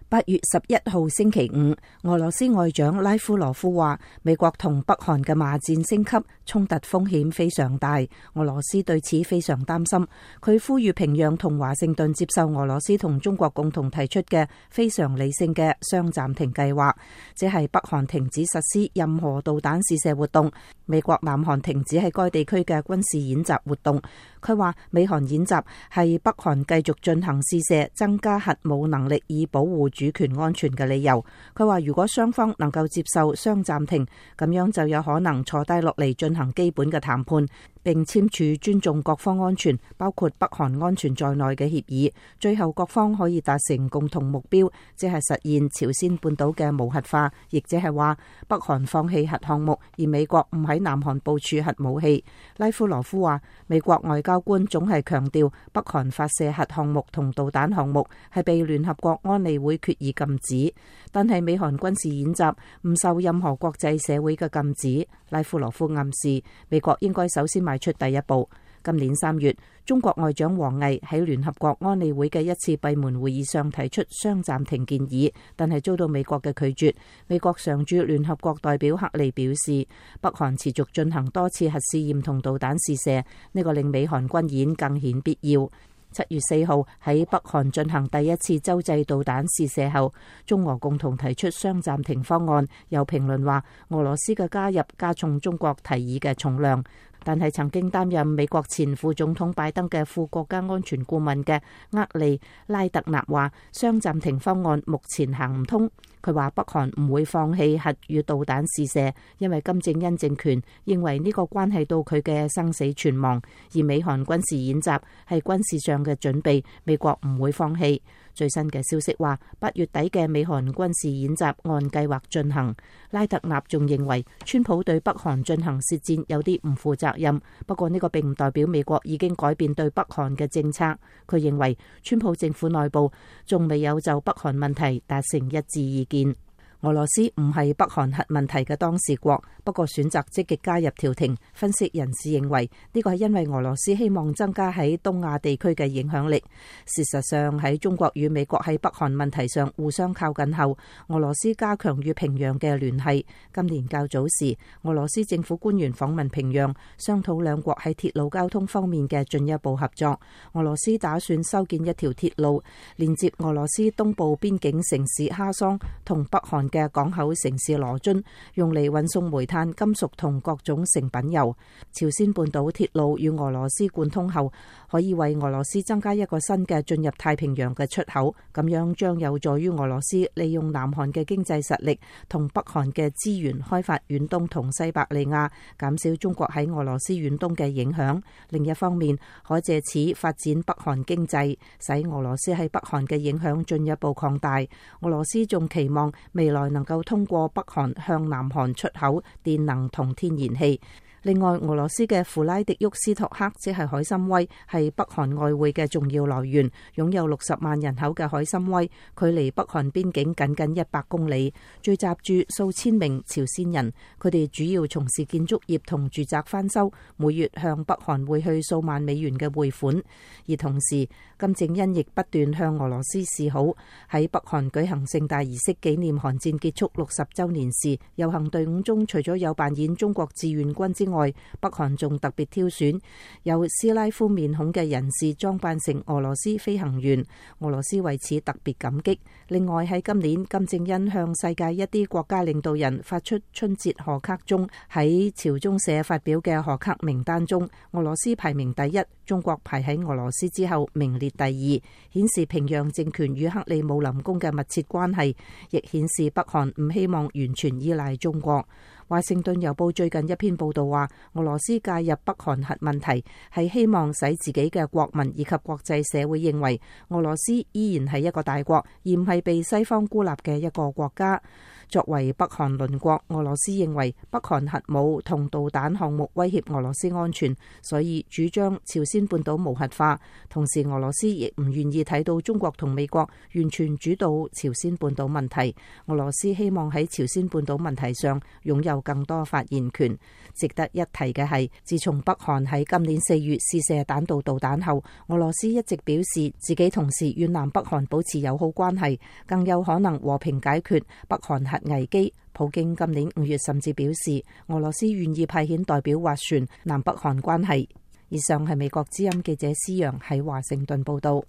8月11號星期五，俄羅斯外長拉夫羅夫話，美國同北韓嘅罵戰升級，衝突風險非常大，俄羅斯對此非常擔心。佢呼籲平壤同華盛頓接受俄羅斯同中國共同提出嘅非常理性嘅雙暫停計劃，即係北韓停止實施任何導彈試射活動，美國南韓停止喺該地區嘅軍事演習活動。佢話美韓演習係北韓繼續進行試射、增加核武能力以保護主權安全嘅理由。佢話如果雙方能夠接受雙暫停，咁樣就有可能坐低落嚟進行基本嘅談判，並簽署尊重各方安全，包括北韓安全在內嘅協議。最後各方可以達成共同目標，即係實現朝鮮半島嘅無核化，亦即係話北韓放棄核項目，而美國唔喺南韓部署核武器。拉夫羅夫話，美國外交官總係強調北韓發射核項目同導彈項目係被聯合國安理會決議禁止，但係美韓軍事演習唔受任何國際社會嘅禁止。拉夫羅夫暗示美國應該首先邁出第一步。今年3月，中國外長王毅喺聯合國安理會嘅一次閉門會議上提出雙暫停建議，但係遭到美國嘅拒絕。美國常駐聯合國代表克利表示，北韓持續進行多次核試驗同導彈試射，呢個令美韓軍演更顯必要。7月4號喺北韓進行第一次洲際導彈試射後，中俄共同提出雙暫停方案。有評論話，俄羅斯嘅加入加重中國提議嘅重量。但係曾經擔任美國前副總統拜登嘅副國家安全顧問嘅厄利拉特納話，雙暫停方案目前行唔通。佢話北韓唔會放棄核與導彈試射，因為金正恩政權認為呢個關係到佢嘅生死存亡，而美韓軍事演習係軍事上嘅準備，美國唔會放棄。最新嘅消息話，8月底嘅美韓軍事演習按計劃進行。拉特納仲認為川普對北韓進行舌戰有啲唔負責任，不過呢個並唔代表美國已經改變對北韓嘅政策。佢認為川普政府內部仲未有就北韓問題達成一致意見。俄羅斯唔係北韓核問題嘅當事國，不過選擇積極加入調停。分析人士認為呢個係因為俄羅斯希望增加喺東亞地區嘅影響力。事實上，喺中國與美國喺北韓問題上互相靠近後，俄羅斯加強與平壤嘅聯繫。今年較早時，俄羅斯政府官員訪問平壤，商討兩國喺鐵路交通方面嘅進一步合作。俄羅斯打算修建一條鐵路，連接俄羅斯東部邊境城市哈桑同北韓嘅港口城市羅津，用嚟運送煤炭、金屬同各種成品油。朝鮮半島鐵路與俄羅斯貫通後，可以為俄羅斯增加一個新嘅進入太平洋嘅出口，咁樣將有助於俄羅斯利用南韓嘅經濟實力同北韓嘅資源開發遠東同西伯利亞，減少中國喺俄羅斯遠東嘅影響。另一方面，可借此發展北韓經濟，使俄羅斯喺北韓嘅影響進一步擴大。俄羅斯仲期望未來能夠通過北韓向南韓出口電能同天然氣。另外，俄羅斯嘅弗拉迪沃斯托克即係海參崴，係北韓外匯嘅重要來源。擁有60萬人口嘅海參崴，距離北韓邊境僅100公里，聚集住數千名朝鮮人。佢哋主要從事建築業同住宅翻修，每月向北韓匯去數萬美元嘅匯款。而同時，金正恩亦不斷向俄羅斯示好，喺北韓舉行盛大儀式紀念韓戰結束60週年時，遊行隊伍中除咗有扮演中國志願軍之外，北韓仲特別挑選有斯拉夫面孔嘅人士裝扮成俄羅斯飛行員，俄羅斯為此特別感激。另外喺今年，金正恩向世界一啲國家領導人發出春節賀卡中，喺朝中社發表嘅賀卡名單中，俄羅斯排名第1，中國排喺俄羅斯之後名列第2，顯示平壤政權與克里姆林宮嘅密切關係，亦顯示北韓唔希望完全依賴中國。華盛頓郵報最近一篇報道話，俄羅斯介入北韓核問題係希望使自己嘅國民以及國際社會認為俄羅斯依然係一個大國，而唔係被西方孤立嘅一個國家。 作為北韓鄰國，俄羅斯認為北韓核武同導彈項目威脅俄羅斯安全，所以主張朝鮮半島無核化。同時，俄羅斯亦唔願意睇到中國同美國完全主導朝鮮半島問題。俄羅斯希望喺朝鮮半島問題上擁有更多發言權。值得一提嘅係，自從北韓喺今年4月試射彈道導彈後，俄羅斯一直表示自己同時與南北韓保持友好關係，更有可能和平解決北韓核危機。普京今年5月甚至表示，俄羅斯願意派遣代表斡旋南北韓關係。以上係美國之音記者施洋喺華盛頓報道。